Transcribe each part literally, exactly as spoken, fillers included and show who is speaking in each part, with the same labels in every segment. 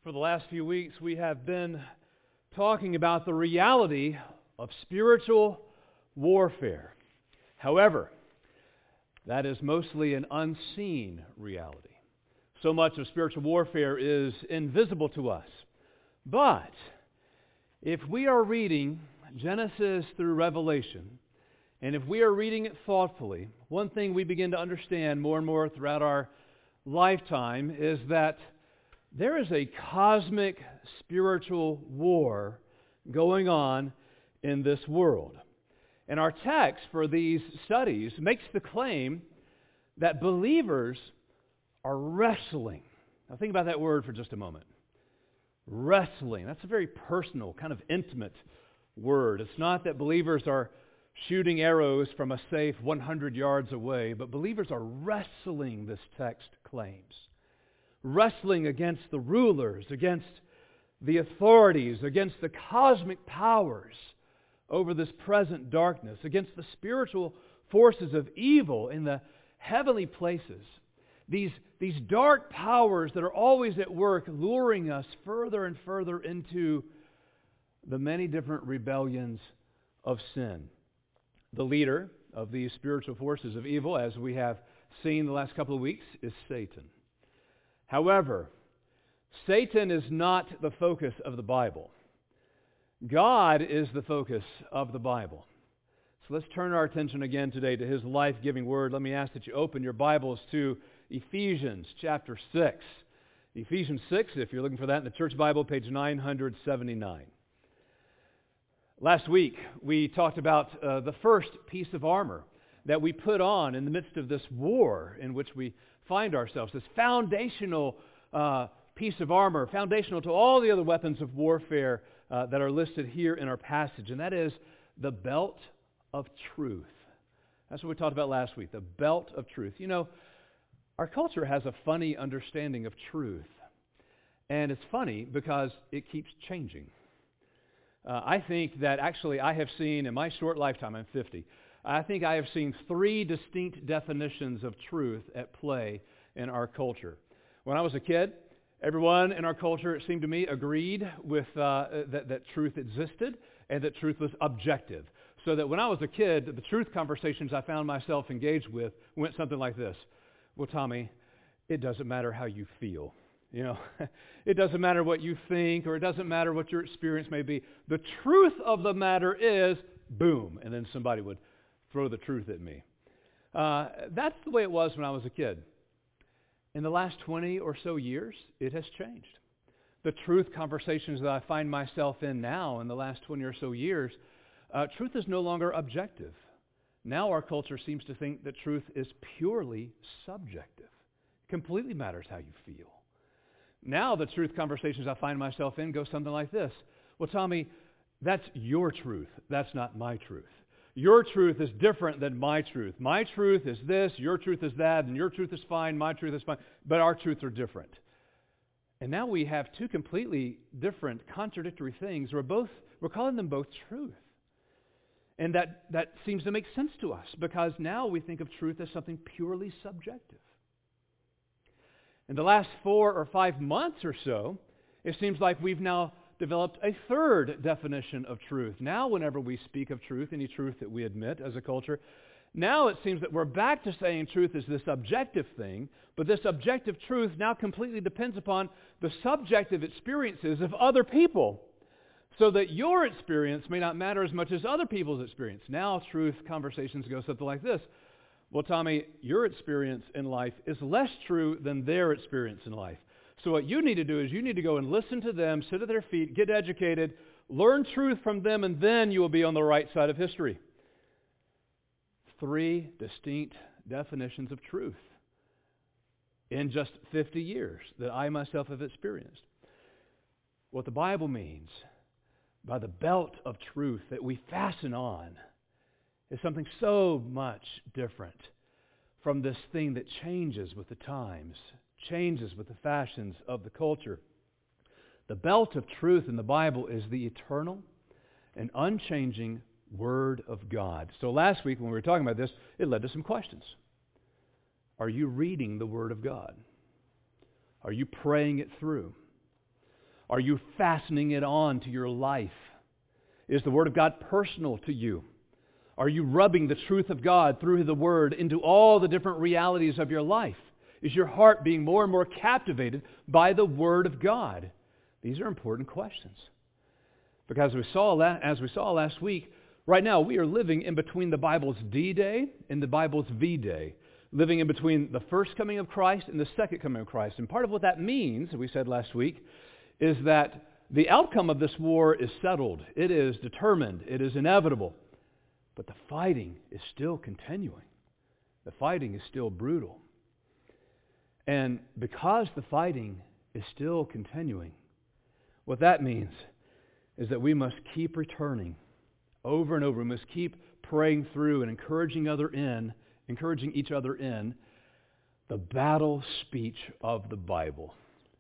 Speaker 1: For the last few weeks, we have been talking about the reality of spiritual warfare. However, that is mostly an unseen reality. So much of spiritual warfare is invisible to us. But if we are reading Genesis through Revelation, and if we are reading it thoughtfully, one thing we begin to understand more and more throughout our lifetime is that there is a cosmic spiritual war going on in this world. And our text for these studies makes the claim that believers are wrestling. Now think about that word for just a moment. Wrestling. That's a very personal, kind of intimate word. It's not that believers are shooting arrows from a safe one hundred yards away, but believers are wrestling, this text claims. Wrestling against the rulers, against the authorities, against the cosmic powers over this present darkness, against the spiritual forces of evil in the heavenly places. These, these dark powers that are always at work, luring us further and further into the many different rebellions of sin. The leader of these spiritual forces of evil, as we have seen the last couple of weeks, is Satan. However, Satan is not the focus of the Bible. God is the focus of the Bible. So let's turn our attention again today to His life-giving Word. Let me ask that you open your Bibles to Ephesians chapter six. Ephesians six, if you're looking for that in the Church Bible, page nine seventy-nine. Last week, we talked about uh, the first piece of armor that we put on in the midst of this war in which we find ourselves, this foundational uh, piece of armor, foundational to all the other weapons of warfare uh, that are listed here in our passage, and that is the belt of truth. That's what we talked about last week, the belt of truth. You know, our culture has a funny understanding of truth, and it's funny because it keeps changing. Uh, I think that actually I have seen, in my short lifetime, I'm fifty, I think I have seen three distinct definitions of truth at play in our culture. When I was a kid, everyone in our culture, it seemed to me, agreed with uh, that, that truth existed and that truth was objective. So that when I was a kid, the truth conversations I found myself engaged with went something like this. Well, Tommy, it doesn't matter how you feel. You know, it doesn't matter what you think, or it doesn't matter what your experience may be. The truth of the matter is, boom, and then somebody would throw the truth at me. Uh, that's the way it was when I was a kid. In the last twenty or so years, it has changed. The truth conversations that I find myself in now in the last twenty or so years, uh, truth is no longer objective. Now our culture seems to think that truth is purely subjective. It completely matters how you feel. Now the truth conversations I find myself in go something like this. Well, Tommy, that's your truth. That's not my truth. Your truth is different than my truth. My truth is this, your truth is that, and your truth is fine, my truth is fine, but our truths are different. And now we have two completely different, contradictory things. We're both, we're calling them both truth. And that, that seems to make sense to us, because now we think of truth as something purely subjective. In the last four or five months or so, it seems like we've now developed a third definition of truth. Now, whenever we speak of truth, any truth that we admit as a culture, now it seems that we're back to saying truth is this objective thing, but this objective truth now completely depends upon the subjective experiences of other people, so that your experience may not matter as much as other people's experience. Now, truth conversations go something like this. Well, Tommy, your experience in life is less true than their experience in life. So what you need to do is you need to go and listen to them, sit at their feet, get educated, learn truth from them, and then you will be on the right side of history. Three distinct definitions of truth in just fifty years that I myself have experienced. What the Bible means by the belt of truth that we fasten on is something so much different from this thing that changes with the times, changes with the fashions of the culture. The belt of truth in the Bible is the eternal and unchanging Word of God. So last week when we were talking about this, it led to some questions. Are you reading the Word of God? Are you praying it through? Are you fastening it on to your life? Is the Word of God personal to you? Are you rubbing the truth of God through the Word into all the different realities of your life? Is your heart being more and more captivated by the Word of God? These are important questions. Because we saw, as we saw last week, right now we are living in between the Bible's D-Day and the Bible's V-Day. Living in between the first coming of Christ and the second coming of Christ. And part of what that means, we said last week, is that the outcome of this war is settled. It is determined. It is inevitable. But the fighting is still continuing. The fighting is still brutal. And because the fighting is still continuing, what that means is that we must keep returning over and over. We must keep praying through and encouraging other in, encouraging each other in the battle speech of the Bible.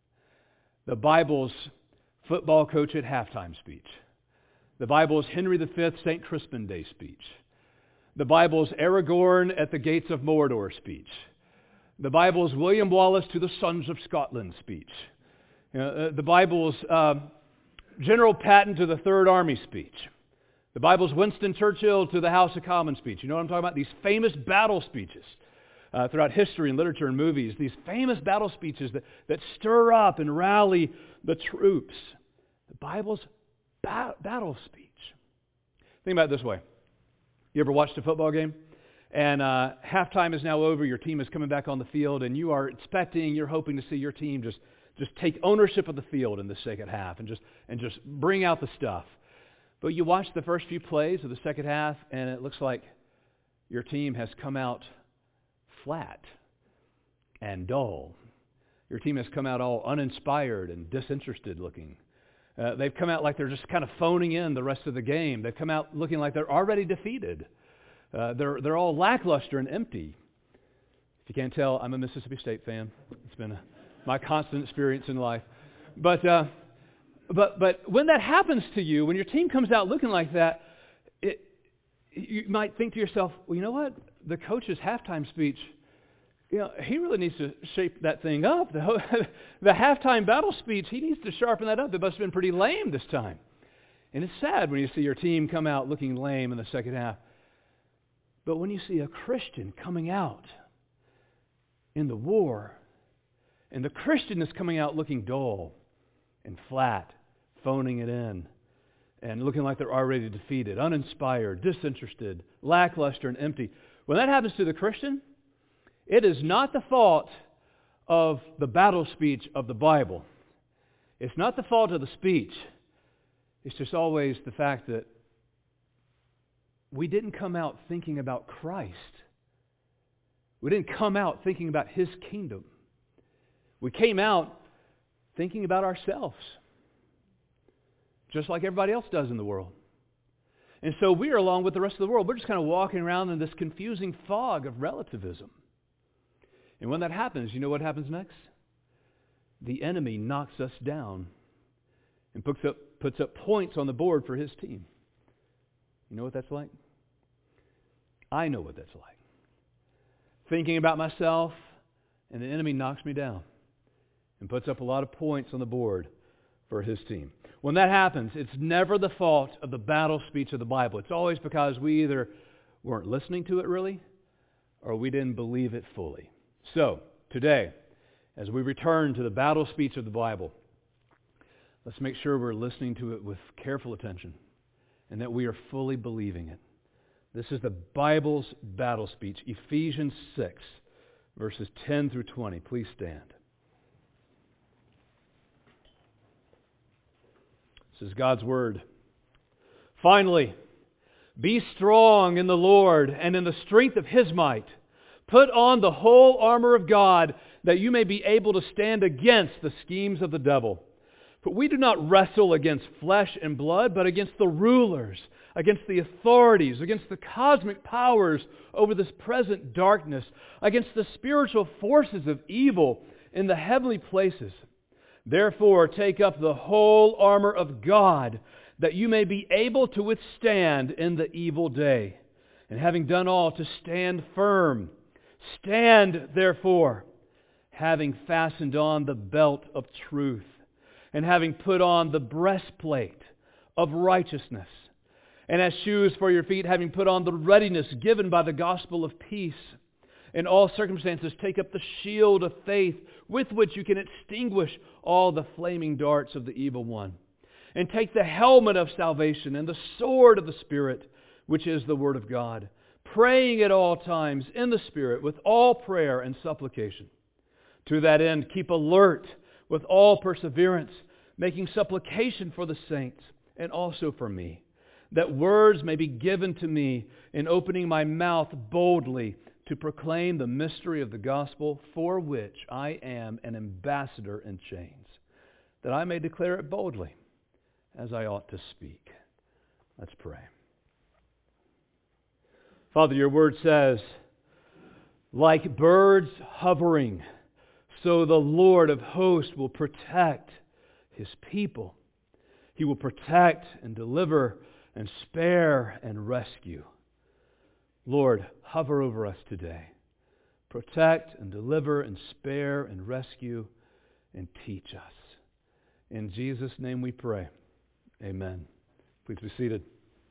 Speaker 1: The Bible's football coach at halftime speech. The Bible's Henry the Fifth Saint Crispin Day speech. The Bible's Aragorn at the gates of Mordor speech. The Bible's William Wallace to the sons of Scotland speech. You know, uh, the Bible's uh, General Patton to the Third Army speech. The Bible's Winston Churchill to the House of Commons speech. You know what I'm talking about? These famous battle speeches uh, throughout history and literature and movies. These famous battle speeches that, that stir up and rally the troops. The Bible's ba- battle speech. Think about it this way. You ever watched a football game? And uh, halftime is now over. Your team is coming back on the field, and you are expecting, you're hoping to see your team just, just take ownership of the field in the second half and just and just bring out the stuff. But you watch the first few plays of the second half, and it looks like your team has come out flat and dull. Your team has come out all uninspired and disinterested looking. Uh, they've come out like they're just kind of phoning in the rest of the game. They've come out looking like they're already defeated. Uh, they're they're all lackluster and empty. If you can't tell, I'm a Mississippi State fan. It's been a, my constant experience in life. But uh, but but when that happens to you, when your team comes out looking like that, it, you might think to yourself, well, you know what? The coach's halftime speech, you know, he really needs to shape that thing up. The, the halftime battle speech, he needs to sharpen that up. It must have been pretty lame this time. And it's sad when you see your team come out looking lame in the second half. But when you see a Christian coming out in the war, and the Christian is coming out looking dull and flat, phoning it in, and looking like they're already defeated, uninspired, disinterested, lackluster, and empty. When that happens to the Christian, it is not the fault of the battle speech of the Bible. It's not the fault of the speech. It's just always the fact that we didn't come out thinking about Christ. We didn't come out thinking about His kingdom. We came out thinking about ourselves, just like everybody else does in the world. And so we are along with the rest of the world. We're just kind of walking around in this confusing fog of relativism. And when that happens, you know what happens next? The enemy knocks us down and puts up, puts up points on the board for his team. You know what that's like? I know what that's like. Thinking about myself, and the enemy knocks me down and puts up a lot of points on the board for his team. When that happens, it's never the fault of the battle speech of the Bible. It's always because we either weren't listening to it really, or we didn't believe it fully. So, today, as we return to the battle speech of the Bible, let's make sure we're listening to it with careful attention, and that we are fully believing it. This is the Bible's battle speech, Ephesians six, verses ten through twenty. Please stand. This is God's Word. Finally, be strong in the Lord and in the strength of His might. Put on the whole armor of God, that you may be able to stand against the schemes of the devil. For we do not wrestle against flesh and blood, but against the rulers, against the authorities, against the cosmic powers over this present darkness, against the spiritual forces of evil in the heavenly places. Therefore, take up the whole armor of God, that you may be able to withstand in the evil day. And having done all, to stand firm. Stand, therefore, having fastened on the belt of truth, and having put on the breastplate of righteousness, and as shoes for your feet, having put on the readiness given by the gospel of peace. In all circumstances, take up the shield of faith with which you can extinguish all the flaming darts of the evil one. And take the helmet of salvation and the sword of the Spirit, which is the Word of God, praying at all times in the Spirit with all prayer and supplication. To that end, keep alert with all perseverance, making supplication for the saints and also for me, that words may be given to me in opening my mouth boldly to proclaim the mystery of the gospel, for which I am an ambassador in chains, that I may declare it boldly as I ought to speak. Let's pray. Father, your word says, like birds hovering, so the Lord of hosts will protect His people. He will protect and deliver and spare and rescue. Lord, hover over us today. Protect and deliver and spare and rescue and teach us. In Jesus' name we pray. Amen. Please be seated.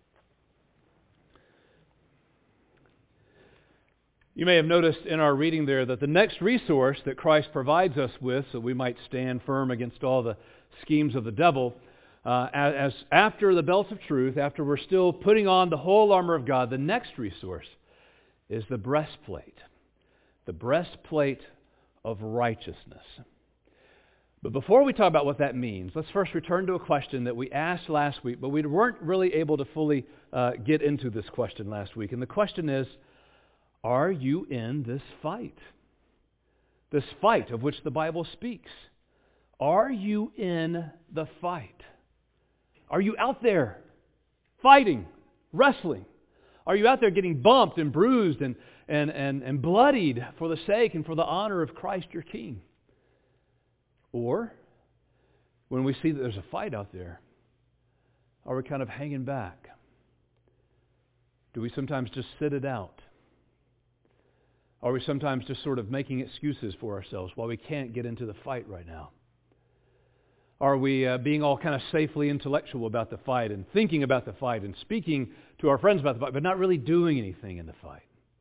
Speaker 1: You may have noticed in our reading there that the next resource that Christ provides us with, so we might stand firm against all the schemes of the devil, uh, as after the belt of truth, after we're still putting on the whole armor of God, the next resource is the breastplate, the breastplate of righteousness. But before we talk about what that means, let's first return to a question that we asked last week, but we weren't really able to fully uh, get into this question last week. And the question is, are you in this fight? This fight of which the Bible speaks. Are you in the fight? Are you out there fighting, wrestling? Are you out there getting bumped and bruised and, and, and, and bloodied for the sake and for the honor of Christ your King? Or, when we see that there's a fight out there, are we kind of hanging back? Do we sometimes just sit it out? Are we sometimes just sort of making excuses for ourselves while we can't get into the fight right now? Are we uh, being all kind of safely intellectual about the fight and thinking about the fight and speaking to our friends about the fight, but not really doing anything in the fight?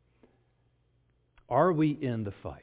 Speaker 1: Are we in the fight?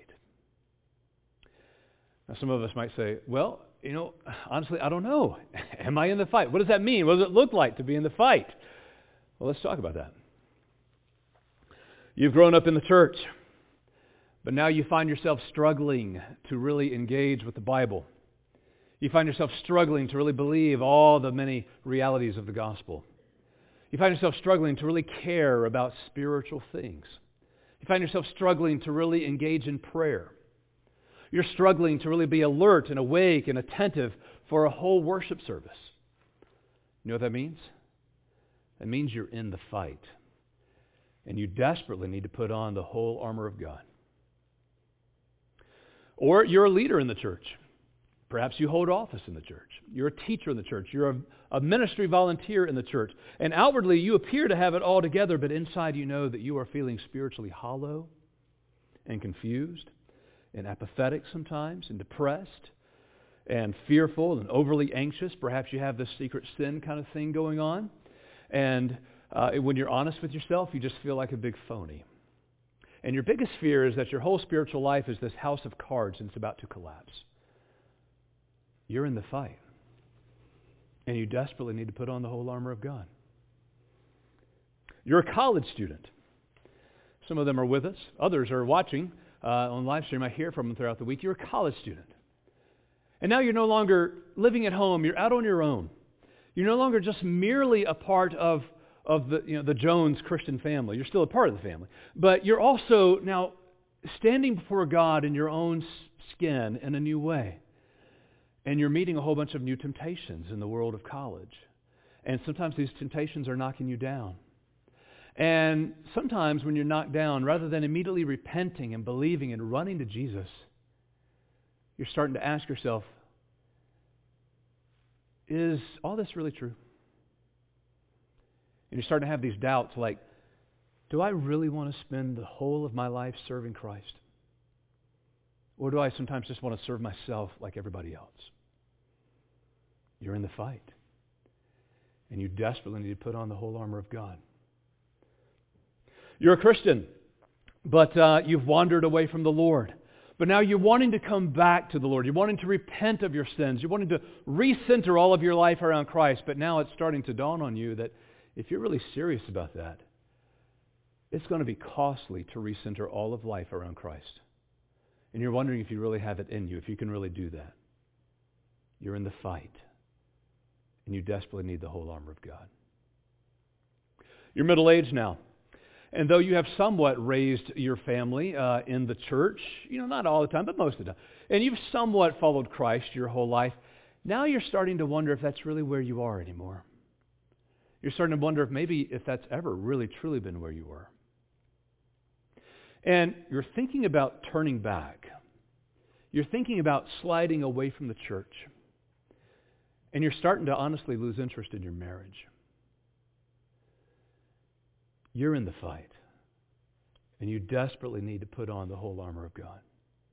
Speaker 1: Now, some of us might say, well, you know, honestly, I don't know. Am I in the fight? What does that mean? What does it look like to be in the fight? Well, let's talk about that. You've grown up in the church, but now you find yourself struggling to really engage with the Bible. You find yourself struggling to really believe all the many realities of the gospel. You find yourself struggling to really care about spiritual things. You find yourself struggling to really engage in prayer. You're struggling to really be alert and awake and attentive for a whole worship service. You know what that means? That means you're in the fight. And you desperately need to put on the whole armor of God. Or you're a leader in the church. Perhaps you hold office in the church. You're a teacher in the church. You're a, a ministry volunteer in the church. And outwardly you appear to have it all together, but inside you know that you are feeling spiritually hollow and confused and apathetic sometimes and depressed and fearful and overly anxious. Perhaps you have this secret sin kind of thing going on. And uh, when you're honest with yourself, you just feel like a big phony. And your biggest fear is that your whole spiritual life is this house of cards and it's about to collapse. You're in the fight. And you desperately need to put on the whole armor of God. You're a college student. Some of them are with us. Others are watching uh, on live stream. I hear from them throughout the week. You're a college student. And now you're no longer living at home. You're out on your own. You're no longer just merely a part of, of the, you know, the Jones Christian family. You're still a part of the family. But you're also now standing before God in your own skin in a new way. And you're meeting a whole bunch of new temptations in the world of college. And sometimes these temptations are knocking you down. And sometimes when you're knocked down, rather than immediately repenting and believing and running to Jesus, you're starting to ask yourself, is all this really true? And you're starting to have these doubts like, do I really want to spend the whole of my life serving Christ? Or do I sometimes just want to serve myself like everybody else? You're in the fight. And you desperately need to put on the whole armor of God. You're a Christian, but uh, you've wandered away from the Lord. But now you're wanting to come back to the Lord. You're wanting to repent of your sins. You're wanting to recenter all of your life around Christ. But now it's starting to dawn on you that if you're really serious about that, it's going to be costly to recenter all of life around Christ. And you're wondering if you really have it in you, if you can really do that. You're in the fight. And you desperately need the whole armor of God. You're middle-aged now. And though you have somewhat raised your family uh, in the church, you know, not all the time, but most of the time, and you've somewhat followed Christ your whole life, now you're starting to wonder if that's really where you are anymore. You're starting to wonder if maybe if that's ever really truly been where you were. And you're thinking about turning back. You're thinking about sliding away from the church. And you're starting to honestly lose interest in your marriage. You're in the fight. And you desperately need to put on the whole armor of God.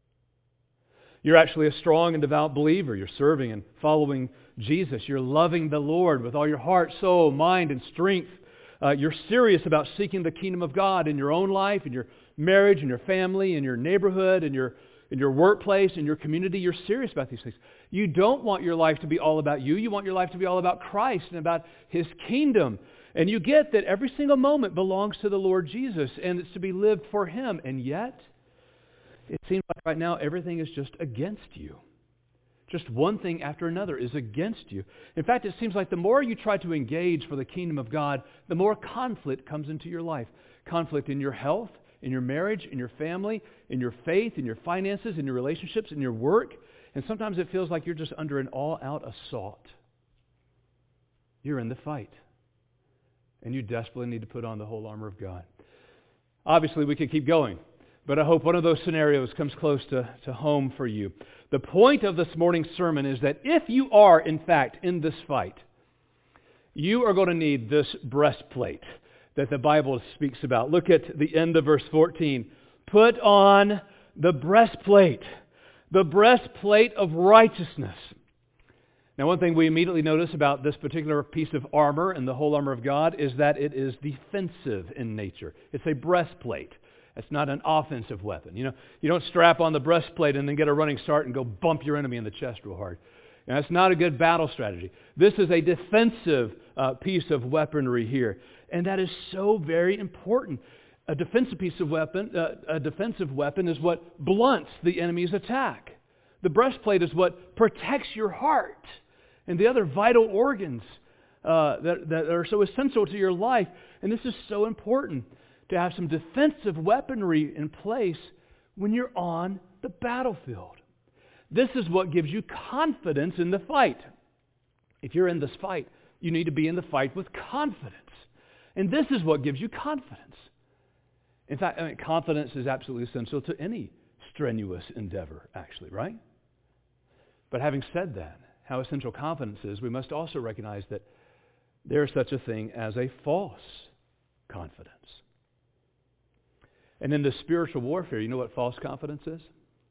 Speaker 1: You're actually a strong and devout believer. You're serving and following Jesus. You're loving the Lord with all your heart, soul, mind, and strength. Uh, you're serious about seeking the kingdom of God in your own life, in your marriage, in your family, in your neighborhood, in your in your workplace, in your community. You're serious about these things. You don't want your life to be all about you. You want your life to be all about Christ and about His kingdom. And you get that every single moment belongs to the Lord Jesus, and it's to be lived for Him. And yet, it seems like right now everything is just against you. Just one thing after another is against you. In fact, it seems like the more you try to engage for the kingdom of God, the more conflict comes into your life. Conflict in your health, in your marriage, in your family, in your faith, in your finances, in your relationships, in your work. And sometimes it feels like you're just under an all-out assault. You're in the fight. And you desperately need to put on the whole armor of God. Obviously, we could keep going. But I hope one of those scenarios comes close to, to home for you. The point of this morning's sermon is that if you are, in fact, in this fight, you are going to need this breastplate that the Bible speaks about. Look at the end of verse fourteen. Put on the breastplate, the breastplate of righteousness. Now, one thing we immediately notice about this particular piece of armor and the whole armor of God is that it is defensive in nature. It's a breastplate. It's not an offensive weapon. You know, you don't strap on the breastplate and then get a running start and go bump your enemy in the chest real hard. And that's not a good battle strategy. This is a defensive uh, piece of weaponry here. And that is so very important. A defensive piece of weapon, uh, a defensive weapon is what blunts the enemy's attack. The breastplate is what protects your heart and the other vital organs uh, that, that are so essential to your life. And this is so important, to have some defensive weaponry in place when you're on the battlefield. This is what gives you confidence in the fight. If you're in this fight, you need to be in the fight with confidence. And this is what gives you confidence. In fact, I mean, confidence is absolutely essential to any strenuous endeavor, actually, right? But having said that, how essential confidence is, we must also recognize that there is such a thing as a false confidence. And in the spiritual warfare, you know what false confidence is?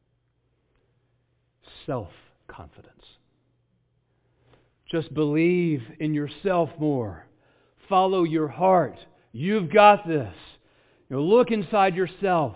Speaker 1: Self-confidence. Just believe in yourself more. Follow your heart. You've got this. You know, look inside yourself.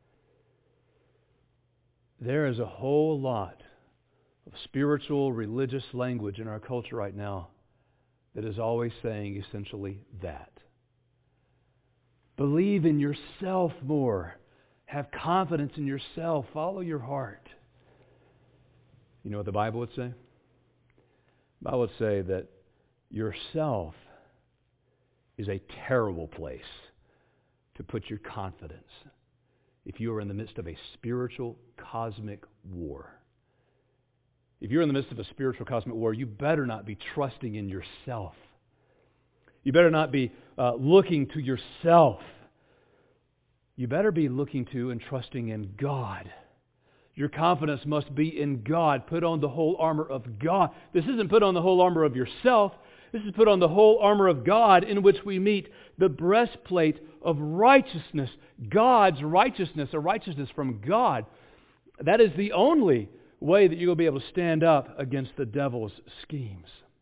Speaker 1: There is a whole lot of spiritual, religious language in our culture right now that is always saying essentially that. Believe in yourself more. Have confidence in yourself. Follow your heart. You know what the Bible would say? The Bible would say that yourself is a terrible place to put your confidence if you are in the midst of a spiritual cosmic war. If you're in the midst of a spiritual cosmic war, you better not be trusting in yourself. You better not be uh, looking to yourself. You better be looking to and trusting in God. Your confidence must be in God. Put on the whole armor of God. This isn't put on the whole armor of yourself. This is put on the whole armor of God, in which we meet the breastplate of righteousness. God's righteousness, a righteousness from God. That is the only way that you will be able to stand up against the devil's schemes.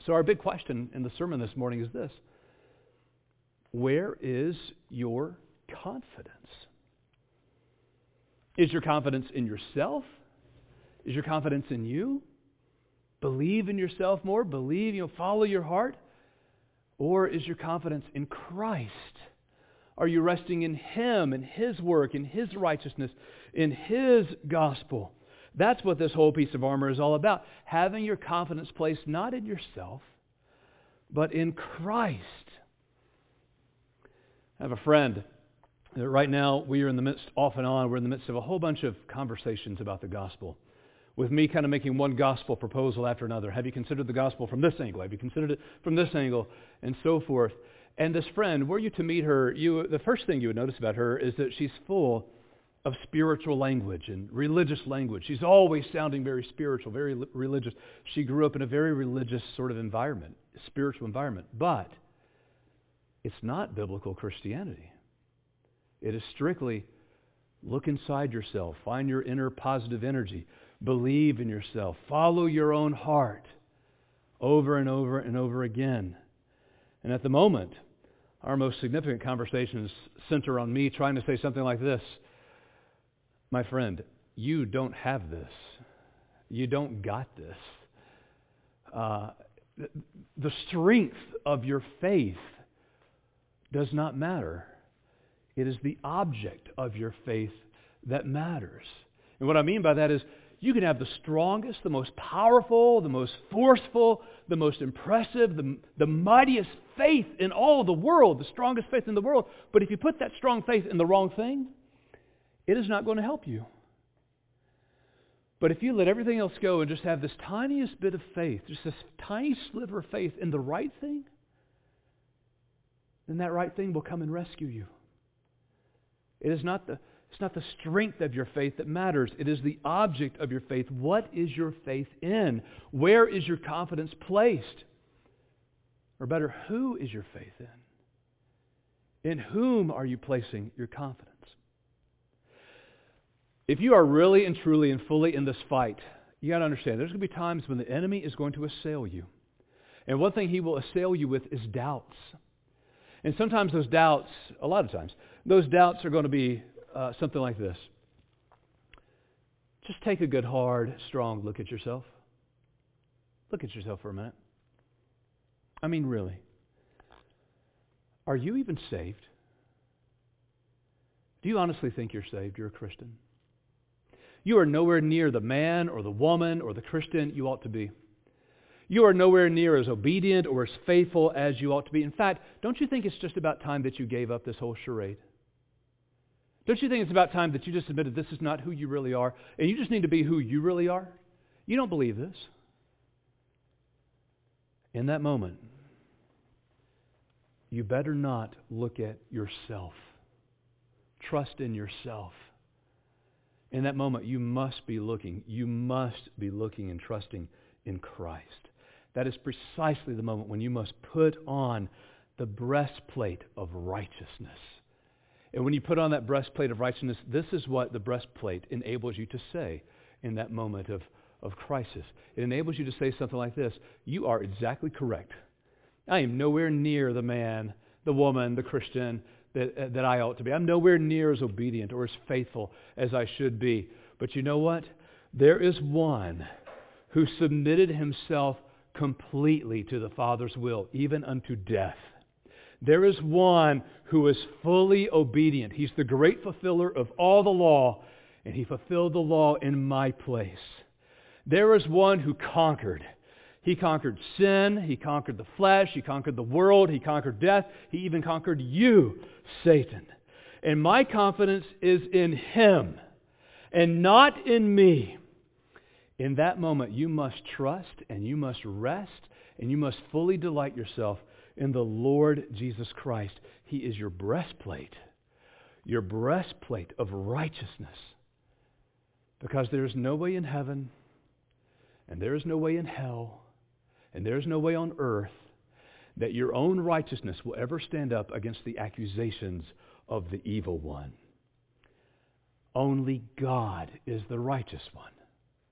Speaker 1: So our big question in the sermon this morning is this: where is your confidence? Is your confidence in yourself? Is your confidence in you? Believe in yourself more? Believe, you know, follow your heart? Or is your confidence in Christ? Are you resting in Him, in His work, in His righteousness, in His gospel? That's what this whole piece of armor is all about. Having your confidence placed not in yourself, but in Christ. I have a friend that right now we are in the midst, off and on, we're in the midst of a whole bunch of conversations about the gospel, with me kind of making one gospel proposal after another. Have you considered the gospel from this angle? Have you considered it from this angle? And so forth. And this friend, were you to meet her, you the first thing you would notice about her is that she's full of spiritual language and religious language. She's always sounding very spiritual, very li- religious. She grew up in a very religious sort of environment, spiritual environment. But it's not biblical Christianity. It is strictly look inside yourself, find your inner positive energy, believe in yourself, follow your own heart over and over and over again. And at the moment, our most significant conversations center on me trying to say something like this: my friend, you don't have this. You don't got this. Uh, the strength of your faith does not matter. It is the object of your faith that matters. And what I mean by that is you can have the strongest, the most powerful, the most forceful, the most impressive, the, the mightiest faith in all of the world, the strongest faith in the world. But if you put that strong faith in the wrong thing, it is not going to help you. But if you let everything else go and just have this tiniest bit of faith, just this tiny sliver of faith in the right thing, then that right thing will come and rescue you. It is not the, it's not the strength of your faith that matters. It is the object of your faith. What is your faith in? Where is your confidence placed? Or better, who is your faith in? In whom are you placing your confidence? If you are really and truly and fully in this fight, you got to understand, there's going to be times when the enemy is going to assail you. And one thing he will assail you with is doubts. And sometimes those doubts, a lot of times, those doubts are going to be uh, something like this. Just take a good, hard, strong look at yourself. Look at yourself for a minute. I mean, really. Are you even saved? Do you honestly think you're saved? You're a Christian? You are nowhere near the man or the woman or the Christian you ought to be. You are nowhere near as obedient or as faithful as you ought to be. In fact, don't you think it's just about time that you gave up this whole charade? Don't you think it's about time that you just admitted this is not who you really are, and you just need to be who you really are? You don't believe this. In that moment, you better not look at yourself. Trust in yourself. In that moment, you must be looking. You must be looking and trusting in Christ. That is precisely the moment when you must put on the breastplate of righteousness. And when you put on that breastplate of righteousness, this is what the breastplate enables you to say in that moment of, of crisis. It enables you to say something like this: you are exactly correct. I am nowhere near the man, the woman, the Christian that, uh, that I ought to be. I'm nowhere near as obedient or as faithful as I should be. But you know what? There is one who submitted himself completely to the Father's will, even unto death. There is one who is fully obedient. He's the great fulfiller of all the law, and he fulfilled the law in my place. There is one who conquered. He conquered sin, he conquered the flesh, he conquered the world, he conquered death, he even conquered you, Satan. And my confidence is in him and not in me. In that moment, you must trust and you must rest and you must fully delight yourself in the Lord Jesus Christ. He is your breastplate, your breastplate of righteousness. Because there is no way in heaven, and there is no way in hell, and there is no way on earth that your own righteousness will ever stand up against the accusations of the evil one. Only God is the righteous one.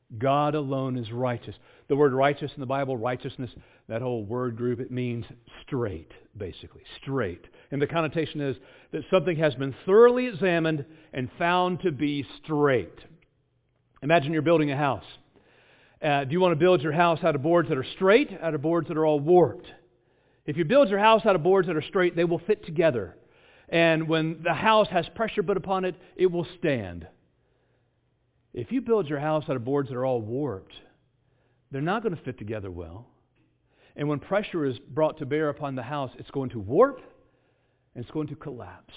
Speaker 1: God alone is righteous. The word righteous in the Bible, righteousness, that whole word group, it means straight, basically, straight. And the connotation is that something has been thoroughly examined and found to be straight. Imagine you're building a house. Uh, do you want to build your house out of boards that are straight, out of boards that are all warped? If you build your house out of boards that are straight, they will fit together. And when the house has pressure put upon it, it will stand. If you build your house out of boards that are all warped, they're not going to fit together well. And when pressure is brought to bear upon the house, it's going to warp and it's going to collapse.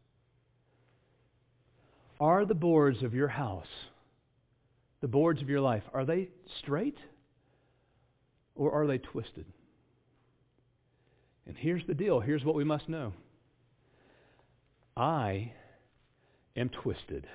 Speaker 1: Are the boards of your house, the boards of your life, are they straight or are they twisted? And here's the deal. Here's what we must know. I am twisted.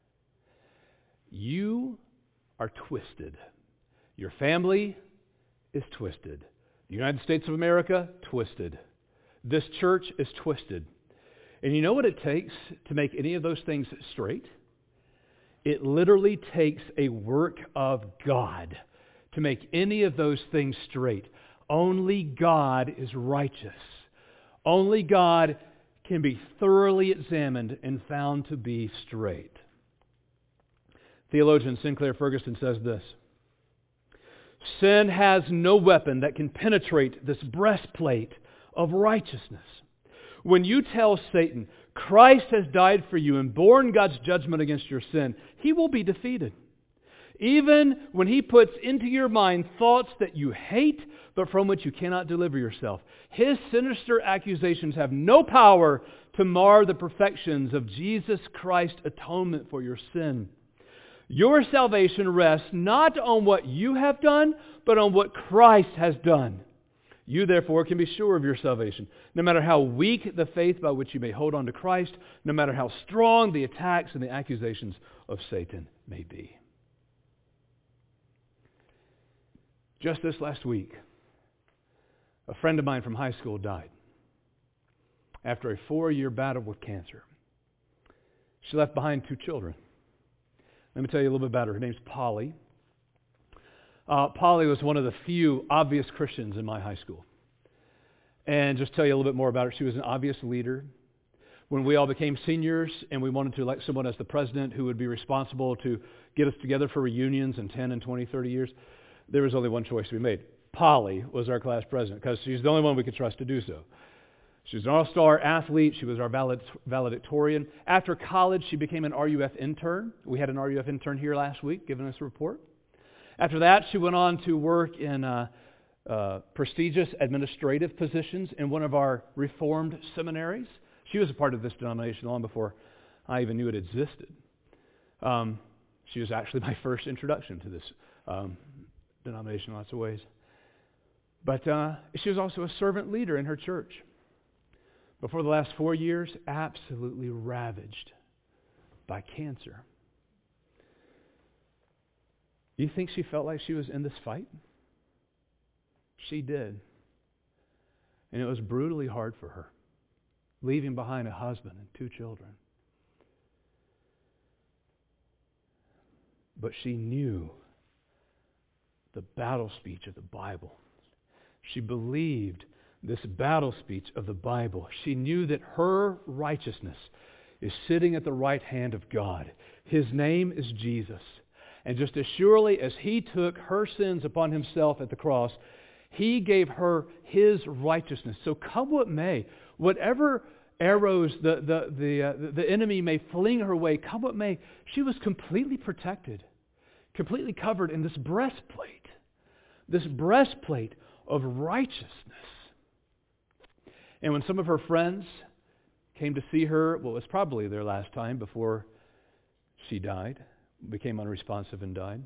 Speaker 1: You are twisted. Your family is twisted. The United States of America, twisted. This church is twisted. And you know what it takes to make any of those things straight? It literally takes a work of God to make any of those things straight. Only God is righteous. Only God can be thoroughly examined and found to be straight. Theologian Sinclair Ferguson says this: sin has no weapon that can penetrate this breastplate of righteousness. When you tell Satan, Christ has died for you and borne God's judgment against your sin, he will be defeated. Even when he puts into your mind thoughts that you hate, but from which you cannot deliver yourself, his sinister accusations have no power to mar the perfections of Jesus Christ's atonement for your sin. Your salvation rests not on what you have done, but on what Christ has done. You, therefore, can be sure of your salvation, no matter how weak the faith by which you may hold on to Christ, no matter how strong the attacks and the accusations of Satan may be. Just this last week, a friend of mine from high school died after a four-year battle with cancer. She left behind two children. Let me tell you a little bit about her. Her name's Polly. Uh, Polly was one of the few obvious Christians in my high school. And just tell you a little bit more about her. She was an obvious leader. When we all became seniors and we wanted to elect someone as the president who would be responsible to get us together for reunions in ten and twenty, thirty years, there was only one choice to be made. Polly was our class president because she's the only one we could trust to do so. She was an all-star athlete. She was our valedictorian. After college, she became an R U F intern. We had an R U F intern here last week giving us a report. After that, she went on to work in uh, uh, prestigious administrative positions in one of our Reformed seminaries. She was a part of this denomination long before I even knew it existed. Um, she was actually my first introduction to this um, denomination in lots of ways. But uh, she was also a servant leader in her church. Before the last four years, absolutely ravaged by cancer. You think she felt like she was in this fight? She did. And it was brutally hard for her, leaving behind a husband and two children. But she knew the battle speech of the Bible. She believed this battle speech of the Bible. She knew that her righteousness is sitting at the right hand of God. His name is Jesus. And just as surely as He took her sins upon Himself at the cross, He gave her His righteousness. So come what may, whatever arrows the, the, the, uh, the enemy may fling her way, come what may, she was completely protected, completely covered in this breastplate, this breastplate of righteousness. And when some of her friends came to see her, well, it was probably their last time before she died, became unresponsive and died.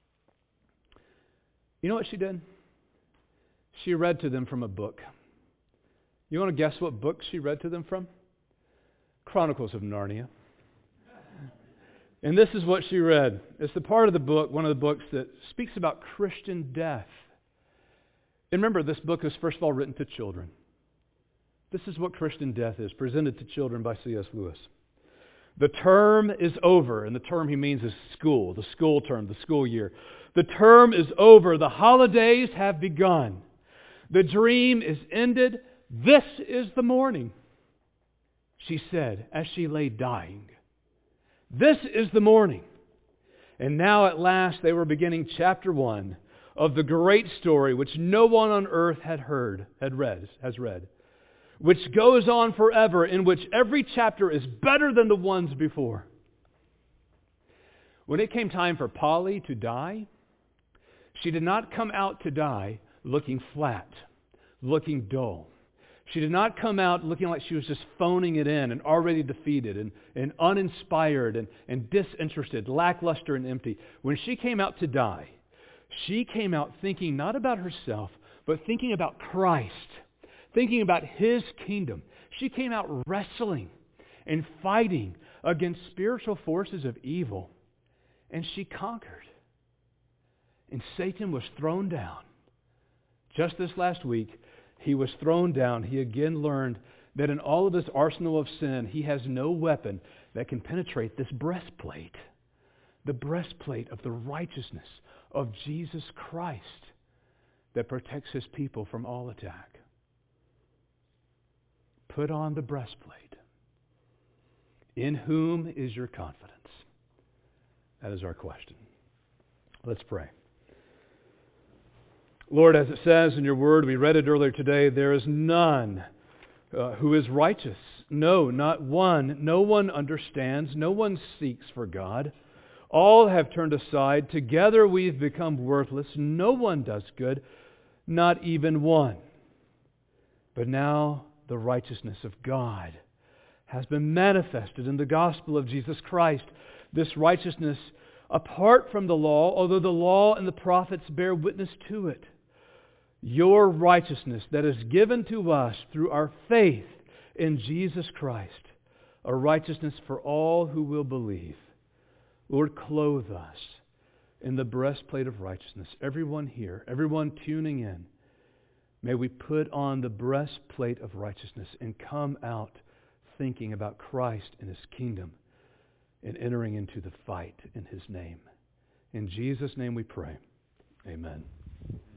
Speaker 1: You know what she did? She read to them from a book. You want to guess what book she read to them from? Chronicles of Narnia. And this is what she read. It's the part of the book, one of the books that speaks about Christian death. And remember, this book is first of all written to children. This is what Christian death is, presented to children by C S Lewis. The term is over, and the term he means is school, the school term, the school year. The term is over. The holidays have begun. The dream is ended. This is the morning, she said as she lay dying. This is the morning. And now at last they were beginning chapter one of the great story which no one on earth had heard, had read, has read, which goes on forever, in which every chapter is better than the ones before. When it came time for Polly to die, she did not come out to die looking flat, looking dull. She did not come out looking like she was just phoning it in and already defeated and, and uninspired and, and disinterested, lackluster and empty. When she came out to die, she came out thinking not about herself, but thinking about Christ, thinking about His kingdom. She came out wrestling and fighting against spiritual forces of evil, and she conquered. And Satan was thrown down. Just this last week, he was thrown down. He again learned that in all of his arsenal of sin, he has no weapon that can penetrate this breastplate, the breastplate of the righteousness of Jesus Christ that protects His people from all attack. Put on the breastplate. In whom is your confidence? That is our question. Let's pray. Lord, as it says in your word, we read it earlier today, there is none uh, who is righteous. No, not one. No one understands. No one seeks for God. All have turned aside. Together we've become worthless. No one does good, not even one. But now the righteousness of God has been manifested in the gospel of Jesus Christ. This righteousness apart from the law, although the law and the prophets bear witness to it. Your righteousness that is given to us through our faith in Jesus Christ, a righteousness for all who will believe. Lord, clothe us in the breastplate of righteousness. Everyone here, everyone tuning in, may we put on the breastplate of righteousness and come out thinking about Christ and His kingdom and entering into the fight in His name. In Jesus' name we pray. Amen.